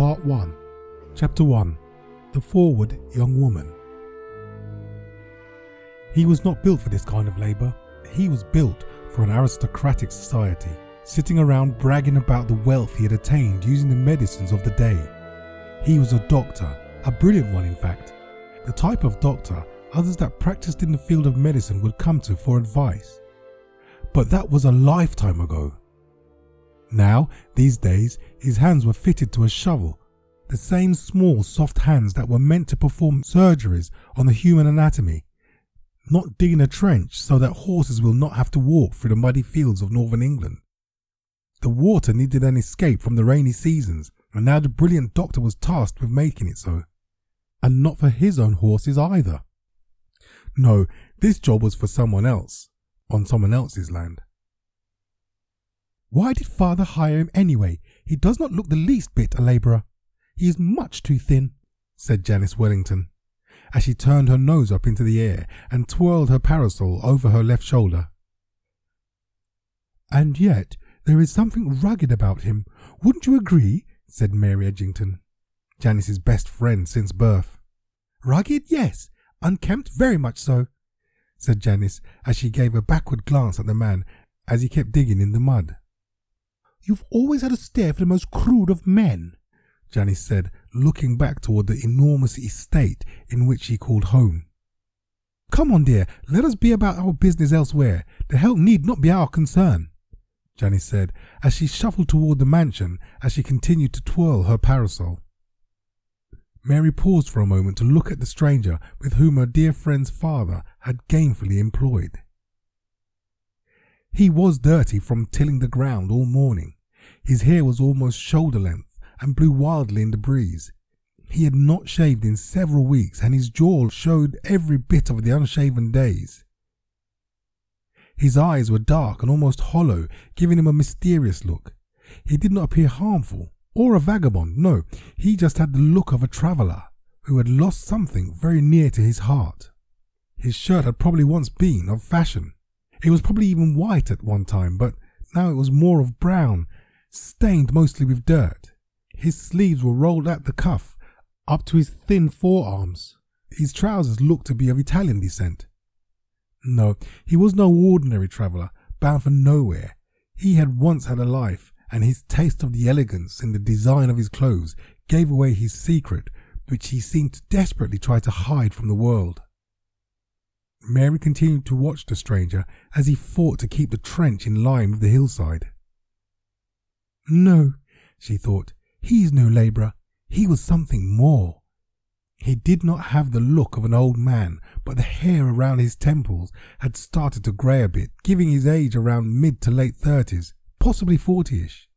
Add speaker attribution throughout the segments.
Speaker 1: Part 1, Chapter 1, The Forward Young Woman. He was not built for this kind of labour. He was built for an aristocratic society, sitting around bragging about the wealth he had attained using the medicines of the day. He was a doctor, a brilliant one in fact, the type of doctor others that practiced in the field of medicine would come to for advice. But that was a lifetime ago. Now, these days, his hands were fitted to a shovel, the same small, soft hands that were meant to perform surgeries on the human anatomy, not digging a trench so that horses will not have to walk through the muddy fields of northern England. The water needed an escape from the rainy seasons, and now the brilliant doctor was tasked with making it so. And not for his own horses either. No, this job was for someone else, on someone else's land. "Why did father hire him anyway? He does not look the least bit a labourer. He is much too thin," said Janice Wellington, as she turned her nose up into the air and twirled her parasol over her left shoulder. "And yet there is something rugged about him, wouldn't you agree?" said Mary Edgington, Janice's best friend since birth. "Rugged, yes. Unkempt, very much so," said Janice, as she gave a backward glance at the man as he kept digging in the mud. "You've always had a stare for the most crude of men," Janice said, looking back toward the enormous estate in which she called home. "Come on, dear, let us be about our business elsewhere. The help need not be our concern," Janice said, as she shuffled toward the mansion as she continued to twirl her parasol. Mary paused for a moment to look at the stranger with whom her dear friend's father had gainfully employed. He was dirty from tilling the ground all morning. His hair was almost shoulder length and blew wildly in the breeze. He had not shaved in several weeks, and his jaw showed every bit of the unshaven days. His eyes were dark and almost hollow, giving him a mysterious look. He did not appear harmful or a vagabond, no, he just had the look of a traveller who had lost something very near to his heart. His shirt had probably once been of fashion. It was probably even white at one time, but now it was more of brown, stained mostly with dirt. His sleeves were rolled at the cuff, up to his thin forearms. His trousers looked to be of Italian descent. No, he was no ordinary traveller, bound for nowhere. He had once had a life, and his taste of the elegance in the design of his clothes gave away his secret, which he seemed to desperately try to hide from the world. Mary continued to watch the stranger as he fought to keep the trench in line with the hillside. "No," she thought, "he is no labourer. He was something more." He did not have the look of an old man, but the hair around his temples had started to grey a bit, giving his age around mid to late 30s, possibly 40ish.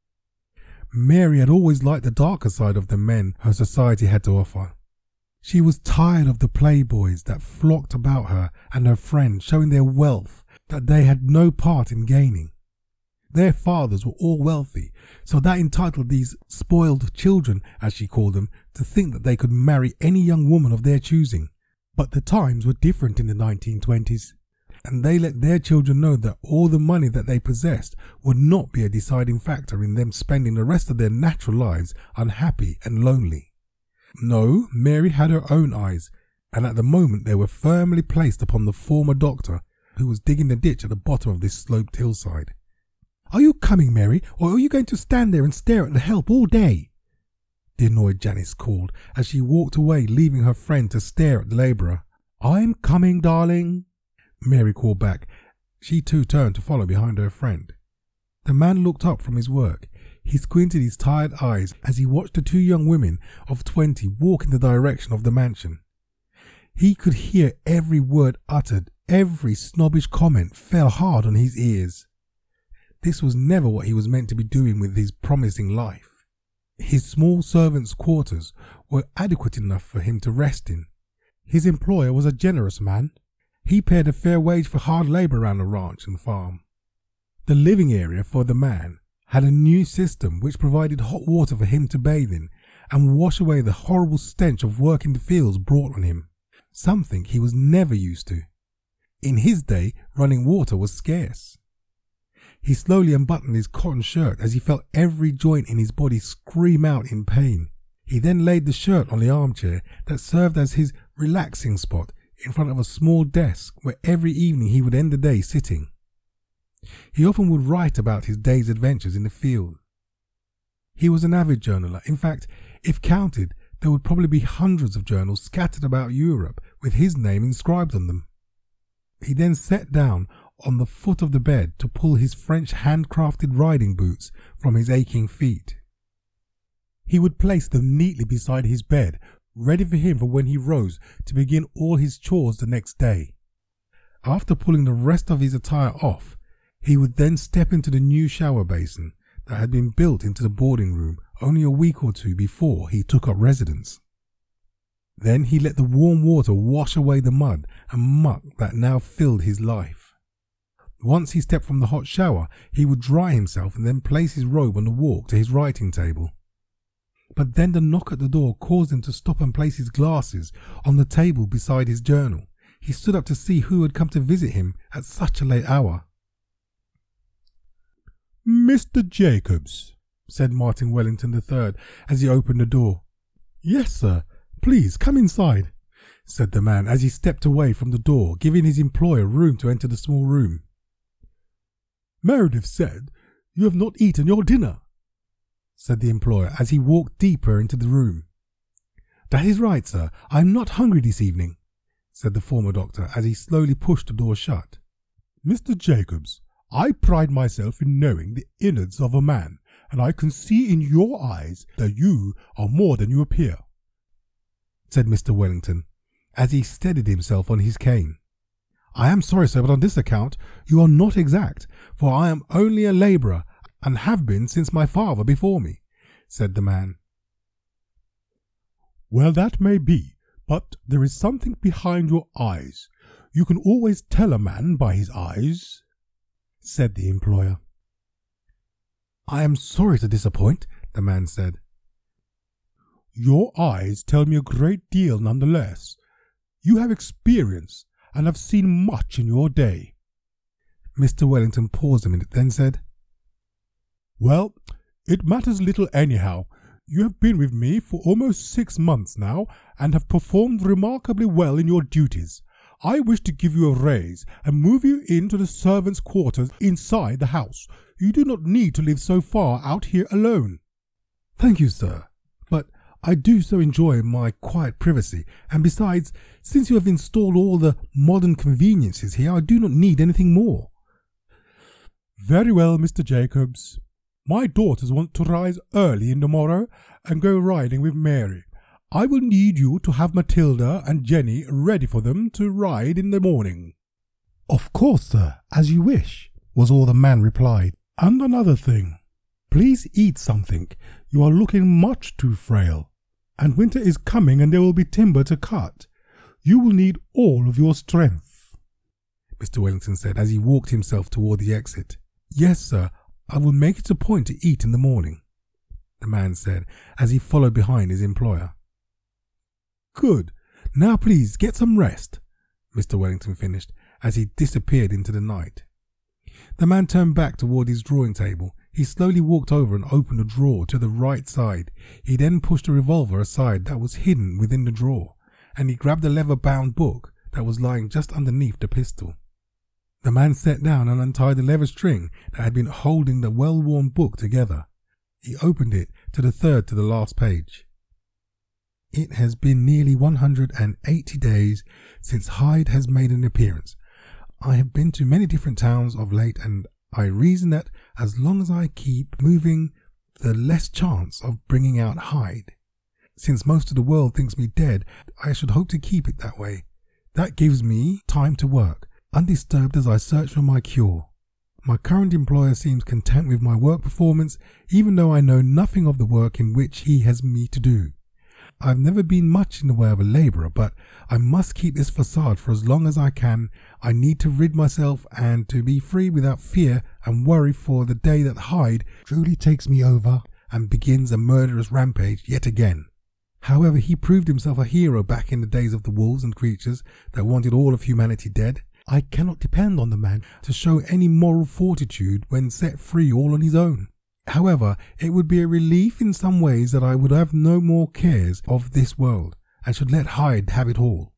Speaker 1: Mary had always liked the darker side of the men her society had to offer. She was tired of the playboys that flocked about her and her friends, showing their wealth that they had no part in gaining. Their fathers were all wealthy, so that entitled these spoiled children, as she called them, to think that they could marry any young woman of their choosing. But the times were different in the 1920s, and they let their children know that all the money that they possessed would not be a deciding factor in them spending the rest of their natural lives unhappy and lonely. No, Mary had her own eyes, and at the moment they were firmly placed upon the former doctor who was digging the ditch at the bottom of this sloped hillside. "Are you coming, Mary, or are you going to stand there and stare at the help all day?" the annoyed Janice called as she walked away, leaving her friend to stare at the labourer. "I'm coming, darling," Mary called back. She too turned to follow behind her friend. The man looked up from his work. He squinted his tired eyes as he watched the two young women of 20 walk in the direction of the mansion. He could hear every word uttered. Every snobbish comment fell hard on his ears. This was never what he was meant to be doing with his promising life. His small servants' quarters were adequate enough for him to rest in. His employer was a generous man. He paid a fair wage for hard labour around the ranch and farm. The living area for the man had a new system which provided hot water for him to bathe in and wash away the horrible stench of work in the fields brought on him, something he was never used to. In his day, running water was scarce. He slowly unbuttoned his cotton shirt as he felt every joint in his body scream out in pain. He then laid the shirt on the armchair that served as his relaxing spot in front of a small desk where every evening he would end the day sitting. He often would write about his day's adventures in the field. He was an avid journaler. In fact, if counted, there would probably be hundreds of journals scattered about Europe with his name inscribed on them. He then sat down on the foot of the bed to pull his French handcrafted riding boots from his aching feet. He would place them neatly beside his bed, ready for him for when he rose to begin all his chores the next day. After pulling the rest of his attire off, he would then step into the new shower basin that had been built into the boarding room only a week or two before he took up residence. Then he let the warm water wash away the mud and muck that now filled his life. Once he stepped from the hot shower, he would dry himself and then place his robe on the walk to his writing table. But then the knock at the door caused him to stop and place his glasses on the table beside his journal. He stood up to see who had come to visit him at such a late hour. "Mr. Jacobs," said Martin Wellington III as he opened the door. "Yes, sir. Please come inside," said the man as he stepped away from the door, giving his employer room to enter the small room. "Meredith said you have not eaten your dinner," said the employer as he walked deeper into the room. "That is right, sir. I am not hungry this evening," said the former doctor as he slowly pushed the door shut. "Mr. Jacobs, I pride myself in knowing the innards of a man, and I can see in your eyes that you are more than you appear," said Mr. Wellington, as he steadied himself on his cane. "I am sorry, sir, but on this account you are not exact, for I am only a labourer, and have been since my father before me," said the man. "Well, that may be, but there is something behind your eyes. You can always tell a man by his eyes," said the employer. "I am sorry to disappoint," the man said. "Your eyes tell me a great deal nonetheless. You have experience and have seen much in your day." Mr. Wellington paused a minute, then said, "Well, it matters little anyhow. You have been with me for almost 6 months now, and have performed remarkably well in your duties. I wish to give you a raise and move you into the servants' quarters inside the house. You do not need to live so far out here alone." "Thank you, sir, but I do so enjoy my quiet privacy, and besides, since you have installed all the modern conveniences here, I do not need anything more." "Very well, Mr. Jacobs. My daughters want to rise early in the morrow and go riding with Mary. I will need you to have Matilda and Jenny ready for them to ride in the morning." "Of course, sir, as you wish," was all the man replied. "And another thing, please eat something. You are looking much too frail, and winter is coming and there will be timber to cut. You will need all of your strength," Mr. Wellington said as he walked himself toward the exit. "Yes, sir, I will make it a point to eat in the morning," the man said as he followed behind his employer. "Good. Now please get some rest," Mr. Wellington finished as he disappeared into the night. The man turned back toward his drawing table. He slowly walked over and opened a drawer to the right side. He then pushed a revolver aside that was hidden within the drawer, and he grabbed a leather-bound book that was lying just underneath the pistol. The man sat down and untied the leather string that had been holding the well-worn book together. He opened it to the third to the last page. "It has been nearly 180 days since Hyde has made an appearance. I have been to many different towns of late, and I reason that as long as I keep moving, the less chance of bringing out Hyde. Since most of the world thinks me dead, I should hope to keep it that way. That gives me time to work, undisturbed as I search for my cure. My current employer seems content with my work performance, even though I know nothing of the work in which he has me to do. I've never been much in the way of a labourer, but I must keep this facade for as long as I can. I need to rid myself and to be free without fear and worry for the day that Hyde truly takes me over and begins a murderous rampage yet again. However, he proved himself a hero back in the days of the wolves and creatures that wanted all of humanity dead. I cannot depend on the man to show any moral fortitude when set free all on his own. However, it would be a relief in some ways that I would have no more cares of this world, and should let Hyde have it all."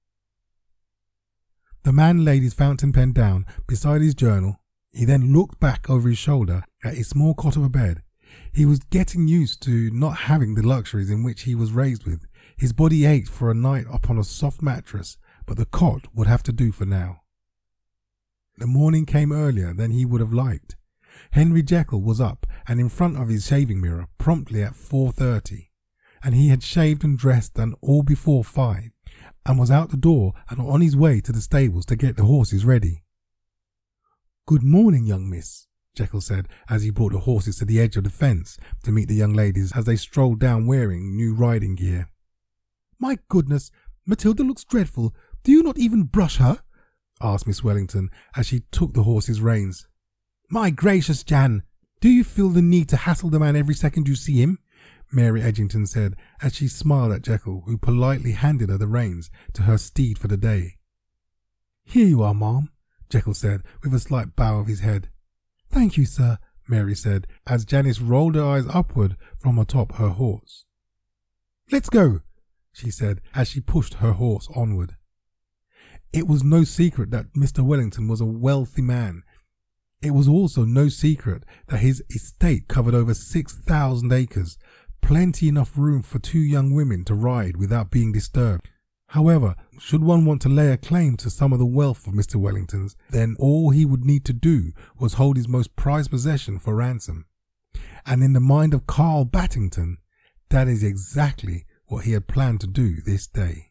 Speaker 1: The man laid his fountain pen down beside his journal. He then looked back over his shoulder at his small cot of a bed. He was getting used to not having the luxuries in which he was raised with. His body ached for a night upon a soft mattress, but the cot would have to do for now. The morning came earlier than he would have liked. Henry Jekyll was up and in front of his shaving mirror promptly at 4:30, and he had shaved and dressed and all before 5, and was out the door and on his way to the stables to get the horses ready. "Good morning, young miss," Jekyll said as he brought the horses to the edge of the fence to meet the young ladies as they strolled down wearing new riding gear. "My goodness, Matilda looks dreadful. Do you not even brush her?" asked Miss Wellington as she took the horse's reins. "My gracious, Jan, do you feel the need to hassle the man every second you see him?" Mary Edgington said as she smiled at Jekyll, who politely handed her the reins to her steed for the day. "Here you are, ma'am," Jekyll said with a slight bow of his head. "Thank you, sir," Mary said as Janice rolled her eyes upward from atop her horse. "Let's go," she said as she pushed her horse onward. It was no secret that Mr. Wellington was a wealthy man. It was also no secret that his estate covered over 6,000 acres, plenty enough room for 2 young women to ride without being disturbed. However, should one want to lay a claim to some of the wealth of Mr. Wellington's, then all he would need to do was hold his most prized possession for ransom. And in the mind of Carl Battington, that is exactly what he had planned to do this day.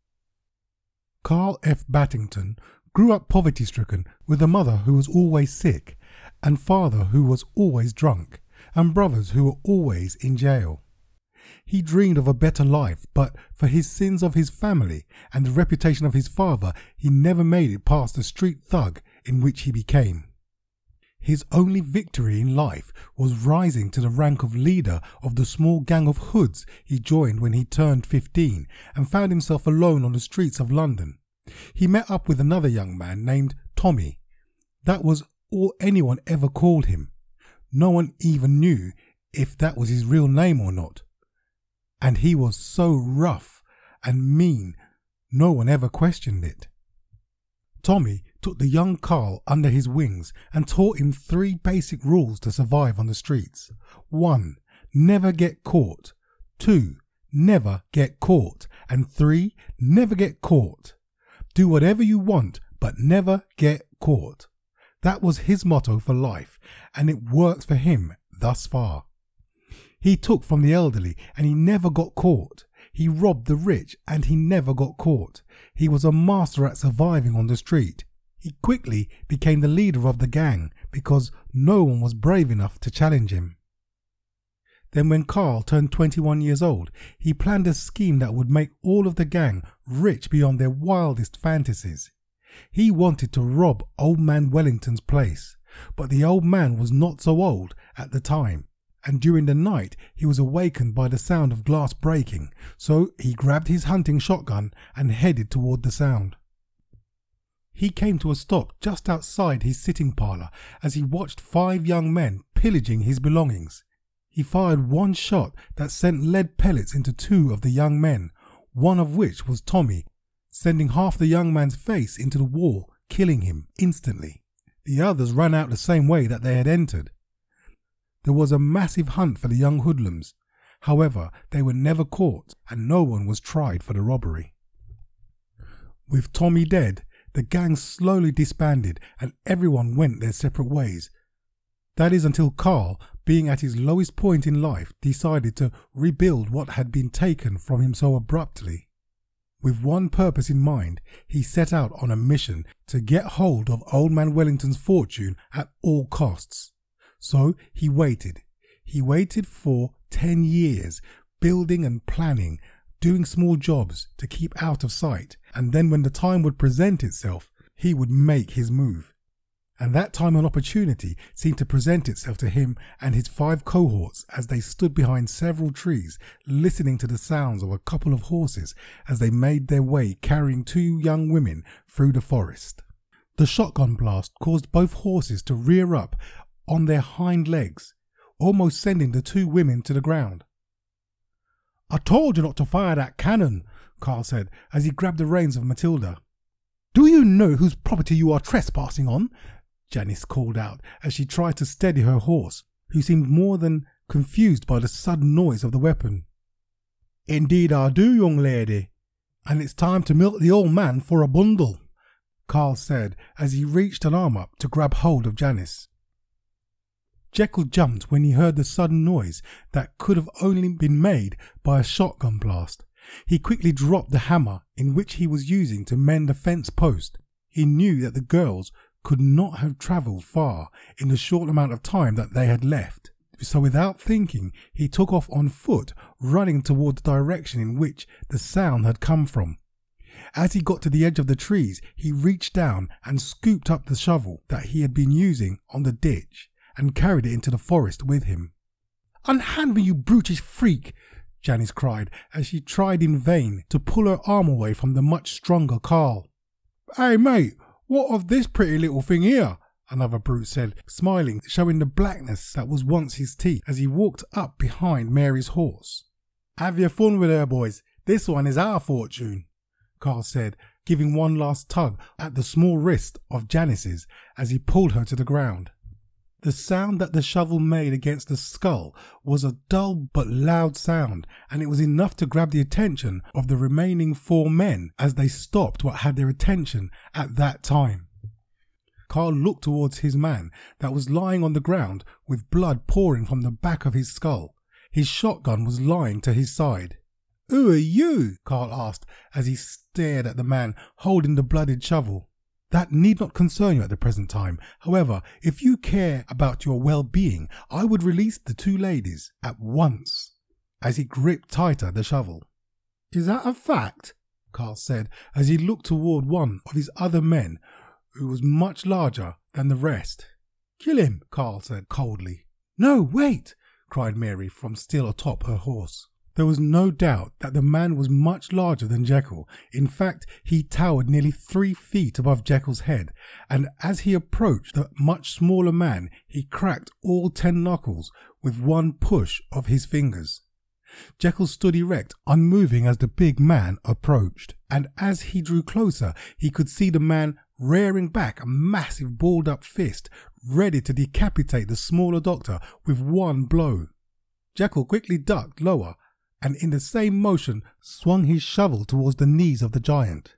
Speaker 1: Carl F. Battington grew up poverty-stricken with a mother who was always sick, and father who was always drunk, and brothers who were always in jail. He dreamed of a better life, but for his sins of his family and the reputation of his father, he never made it past the street thug in which he became. His only victory in life was rising to the rank of leader of the small gang of hoods he joined when he turned 15 and found himself alone on the streets of London. He met up with another young man named Tommy. That was all anyone ever called him. No one even knew if that was his real name or not. And he was so rough and mean, no one ever questioned it. Tommy took the young Carl under his wings and taught him 3 basic rules to survive on the streets. 1. Never get caught. 2. Never get caught. And 3. Never get caught. Do whatever you want, but never get caught. That was his motto for life, and it works for him thus far. He took from the elderly, and he never got caught. He robbed the rich, and he never got caught. He was a master at surviving on the street. He quickly became the leader of the gang because no one was brave enough to challenge him. Then when Carl turned 21 years old, he planned a scheme that would make all of the gang rich beyond their wildest fantasies. He wanted to rob Old Man Wellington's place, but the old man was not so old at the time, and during the night he was awakened by the sound of glass breaking, so he grabbed his hunting shotgun and headed toward the sound. He came to a stop just outside his sitting parlour as he watched 5 young men pillaging his belongings. He fired one shot that sent lead pellets into 2 of the young men, one of which was Tommy, sending half the young man's face into the wall, killing him instantly. The others ran out the same way that they had entered. There was a massive hunt for the young hoodlums. However, they were never caught and no one was tried for the robbery. With Tommy dead, the gang slowly disbanded and everyone went their separate ways. That is until Carl, being at his lowest point in life, decided to rebuild what had been taken from him so abruptly. With one purpose in mind, he set out on a mission to get hold of Old Man Wellington's fortune at all costs. So he waited. He waited for 10 years, building and planning, doing small jobs to keep out of sight, and then when the time would present itself, he would make his move. And that time and opportunity seemed to present itself to him and his 5 cohorts as they stood behind several trees, listening to the sounds of a couple of horses as they made their way carrying 2 young women through the forest. The shotgun blast caused both horses to rear up on their hind legs, almost sending the two women to the ground. "I told you not to fire that cannon," Carl said as he grabbed the reins of Matilda. "Do you know whose property you are trespassing on?" Janice called out as she tried to steady her horse, who seemed more than confused by the sudden noise of the weapon. "Indeed I do, young lady, and it's time to milk the old man for a bundle," Carl said as he reached an arm up to grab hold of Janice. Jekyll jumped when he heard the sudden noise that could have only been made by a shotgun blast. He quickly dropped the hammer in which he was using to mend the fence post. He knew that the girls could not have travelled far in the short amount of time that they had left. So without thinking, he took off on foot, running toward the direction in which the sound had come from. As he got to the edge of the trees, he reached down and scooped up the shovel that he had been using on the ditch and carried it into the forest with him. "Unhand me, you brutish freak!" Janice cried as she tried in vain to pull her arm away from the much stronger Carl. "Hey mate, what of this pretty little thing here?" another brute said, smiling, showing the blackness that was once his teeth as he walked up behind Mary's horse. "Have your fun with her, boys. This one is our fortune," Carl said, giving one last tug at the small wrist of Janice's as he pulled her to the ground. The sound that the shovel made against the skull was a dull but loud sound, and it was enough to grab the attention of the remaining four men as they stopped what had their attention at that time. Carl looked towards his man that was lying on the ground with blood pouring from the back of his skull. His shotgun was lying to his side. "Who are you?" Carl asked as he stared at the man holding the bloodied shovel. "That need not concern you at the present time. However, if you care about your well-being, I would release the two ladies at once," as he gripped tighter the shovel. "Is that a fact?" Carl said as he looked toward one of his other men who was much larger than the rest. "Kill him," Carl said coldly. "No, wait!" cried Mary from still atop her horse. There was no doubt that the man was much larger than Jekyll. In fact, he towered nearly 3 feet above Jekyll's head, and as he approached the much smaller man, he cracked all 10 knuckles with one push of his fingers. Jekyll stood erect, unmoving as the big man approached, and as he drew closer, he could see the man rearing back a massive balled-up fist, ready to decapitate the smaller doctor with one blow. Jekyll quickly ducked lower, and in the same motion swung his shovel towards the knees of the giant.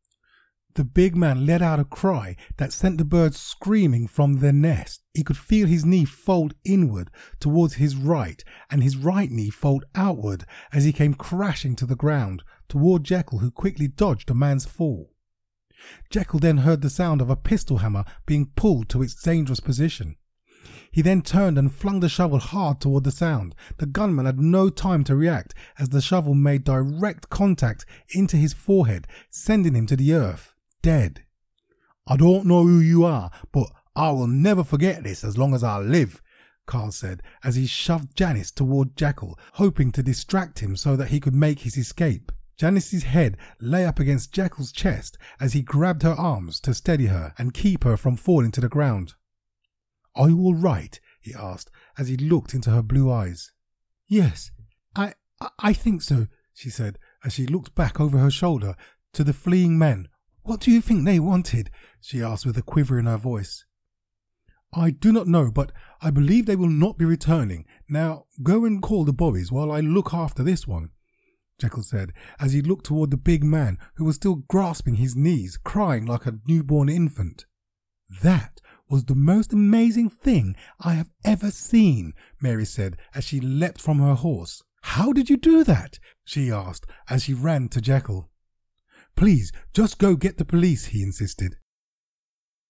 Speaker 1: The big man let out a cry that sent the birds screaming from their nest. He could feel his knee fold inward towards his right, and his right knee fold outward as he came crashing to the ground toward Jekyll, who quickly dodged the man's fall. Jekyll then heard the sound of a pistol hammer being pulled to its dangerous position. He then turned and flung the shovel hard toward the sound. The gunman had no time to react as the shovel made direct contact into his forehead, sending him to the earth, dead. "I don't know who you are, but I will never forget this as long as I live," Carl said as he shoved Janice toward Jekyll, hoping to distract him so that he could make his escape. Janice's head lay up against Jekyll's chest as he grabbed her arms to steady her and keep her from falling to the ground. "Are you all right?" he asked as he looked into her blue eyes. "Yes, I think so," she said as she looked back over her shoulder to the fleeing men. "What do you think they wanted?" she asked with a quiver in her voice. "I do not know, but I believe they will not be returning. Now go and call the bobbies while I look after this one," Jekyll said as he looked toward the big man who was still grasping his knees, crying like a newborn infant. "That was the most amazing thing I have ever seen," Mary said as she leapt from her horse. "How did you do that?" she asked as she ran to Jekyll. "Please, just go get the police," he insisted.